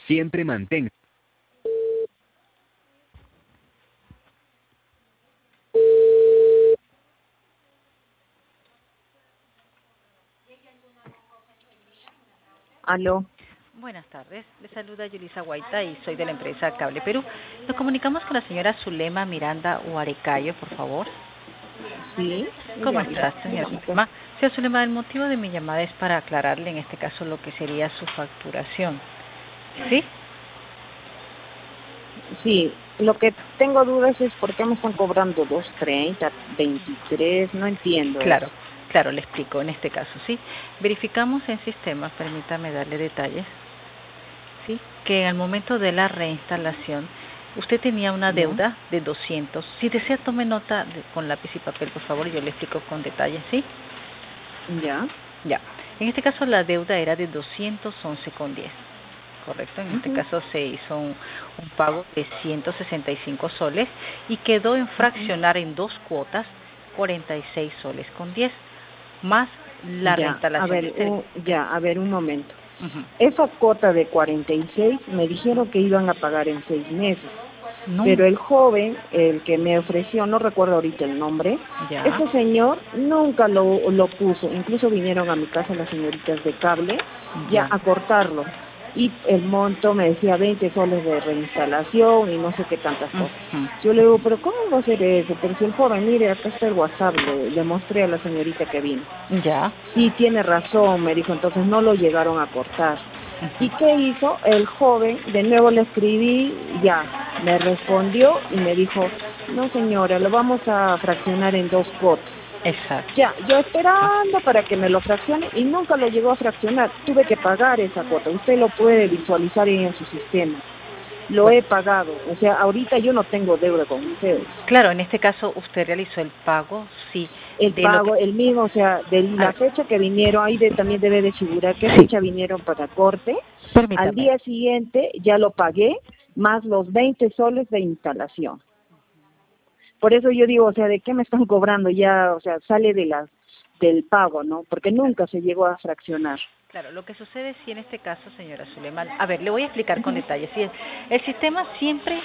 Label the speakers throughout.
Speaker 1: Siempre mantenga.
Speaker 2: Aló.
Speaker 3: Buenas tardes, le saluda Yulisa Guaita y soy de la empresa Cable Perú. Nos comunicamos con la señora Zulema Miranda Huarecayo, por favor.
Speaker 2: Sí.
Speaker 3: ¿Cómo está, señora Zulema? Señora Zulema, el motivo de mi llamada es para aclararle en este caso lo que sería su facturación. ¿Sí?
Speaker 2: Sí, lo que tengo dudas es por qué me están cobrando 2.30, 23, no entiendo eso.
Speaker 3: Claro, le explico en este caso, ¿sí? Verificamos en sistema, permítame darle detalles, ¿sí? Que al momento de la reinstalación usted tenía una deuda de 200. Si desea, tome nota con lápiz y papel, por favor, y yo le explico con detalles, ¿sí?
Speaker 2: Ya.
Speaker 3: Ya. En este caso la deuda era de 211,10. Correcto, en este caso se hizo un pago de 165 soles y quedó en fraccionar en dos cuotas 46 soles con 10, más la reinstalación del servicio.
Speaker 2: A ver, un momento. Esa cuota de 46 me dijeron que iban a pagar en 6 meses.
Speaker 3: No.
Speaker 2: Pero el joven, el que me ofreció, no recuerdo ahorita el nombre, ese señor nunca lo puso. Incluso vinieron a mi casa las señoritas de cable ya a cortarlo. Y el monto me decía 20 soles de reinstalación y no sé qué tantas cosas. Yo le digo, pero ¿cómo va a hacer eso? Pero si el joven, mire, acá está el WhatsApp, le mostré a la señorita que vino.
Speaker 3: Ya.
Speaker 2: Sí, tiene razón, me dijo, entonces no lo llegaron a cortar. ¿Y qué hizo? El joven, de nuevo le escribí, ya, me respondió y me dijo, no señora, lo vamos a fraccionar en dos cuotas.
Speaker 3: Exacto.
Speaker 2: Ya, yo esperando para que me lo fraccione y nunca lo llegó a fraccionar. Tuve que pagar esa cuota. Usted lo puede visualizar en su sistema. Lo he pagado. O sea, ahorita yo no tengo deuda con ustedes.
Speaker 3: Claro, en este caso usted realizó el pago, sí.
Speaker 2: El pago, el mismo, o sea, de la fecha que vinieron, ahí también debe de figurar qué fecha vinieron para corte.
Speaker 3: Permítame.
Speaker 2: Al día siguiente ya lo pagué, más los 20 soles de instalación. Por eso yo digo, o sea, ¿de qué me están cobrando? Ya, o sea, sale del pago, ¿no? Porque nunca se llegó a fraccionar.
Speaker 3: Claro, lo que sucede sí en este caso, señora Zulema, a ver, le voy a explicar con detalle. Sí, el sistema siempre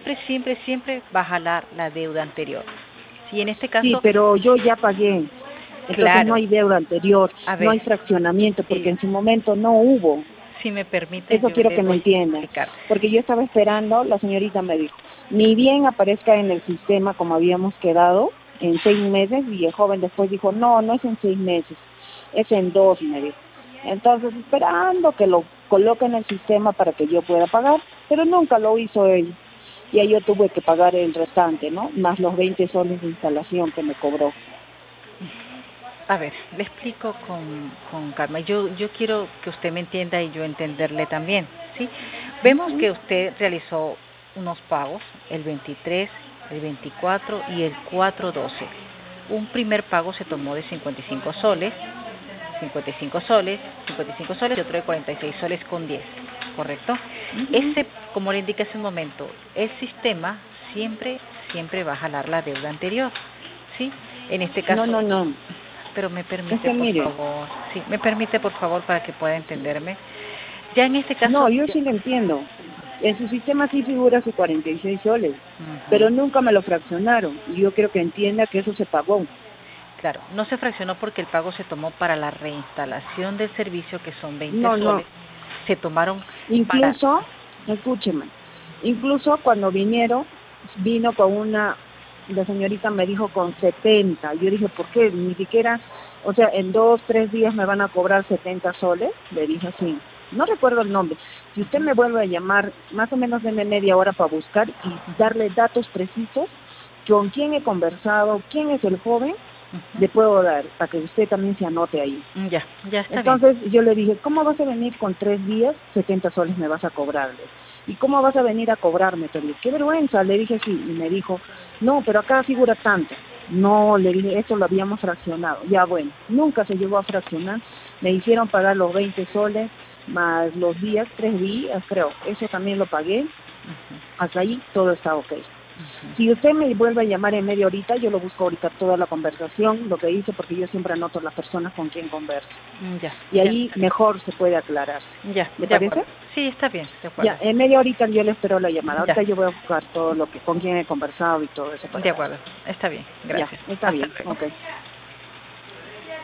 Speaker 3: va a jalar la deuda anterior. Sí, en este caso.
Speaker 2: Sí, pero yo ya pagué. Entonces no hay deuda anterior, no hay fraccionamiento, porque en su momento no hubo.
Speaker 3: Si me permite,
Speaker 2: eso quiero que me entiendan. Porque yo estaba esperando, la señorita me dijo, ni bien aparezca en el sistema como habíamos quedado, en 6 meses, y el joven después dijo, no, no es en 6 meses, es en 2, me dijo. Entonces, esperando que lo coloque en el sistema para que yo pueda pagar, pero nunca lo hizo él. Y ahí yo tuve que pagar el restante, ¿no? Más los 20 soles de instalación que me cobró.
Speaker 3: A ver, le explico con calma. Yo quiero que usted me entienda y yo entenderle también, ¿sí? Vemos que usted realizó unos pagos, el 23, el 24 y el 4/12. Un primer pago se tomó de 55 soles, 55 soles y otro de 46 soles con 10, ¿correcto? Como le indiqué hace un momento, el sistema siempre va a jalar la deuda anterior, ¿sí? En este caso.
Speaker 2: No.
Speaker 3: Pero me permite, por favor. Sí, me permite, por favor, para que pueda entenderme. Ya en este caso.
Speaker 2: No, yo sí lo entiendo. En su sistema sí figura sus 46 soles, pero nunca me lo fraccionaron. Y yo quiero que entienda que eso se pagó.
Speaker 3: Claro, no se fraccionó porque el pago se tomó para la reinstalación del servicio, que son 20 soles.
Speaker 2: No.
Speaker 3: Se tomaron.
Speaker 2: Incluso, escúcheme, incluso cuando vino con la señorita me dijo con 70. Yo dije, ¿por qué? Ni siquiera, o sea, en 2, 3 días me van a cobrar 70 soles. Le dije así. No recuerdo el nombre. Si usted me vuelve a llamar, más o menos denme media hora para buscar y darle datos precisos, con quién he conversado, quién es el joven, le puedo dar, para que usted también se anote ahí.
Speaker 3: Ya está.
Speaker 2: Entonces yo le dije, ¿cómo vas a venir con 3 días? 70 soles me vas a cobrarle. ¿Y cómo vas a venir a cobrarme? Pero qué vergüenza, le dije sí. Y me dijo, no, pero acá figura tanto. No, le dije, esto lo habíamos fraccionado. Ya bueno, nunca se llegó a fraccionar. Me hicieron pagar los 20 soles, más los días, 3 días creo. Eso también lo pagué. Hasta ahí todo está ok. Si usted me vuelve a llamar en media horita, yo lo busco ahorita toda la conversación, lo que hice, porque yo siempre anoto las personas con quien converso.
Speaker 3: Ya.
Speaker 2: Y ahí mejor se puede aclarar.
Speaker 3: Ya.
Speaker 2: ¿Le parece?
Speaker 3: Acuerdo. Sí, está bien, de acuerdo.
Speaker 2: Ya, en media horita yo le espero la llamada. Ahorita
Speaker 3: Ya.
Speaker 2: yo voy a buscar todo lo que con quién he conversado y todo eso.
Speaker 3: De acuerdo, está bien, gracias.
Speaker 2: Ya, está bien,
Speaker 3: Hasta luego.
Speaker 2: ok.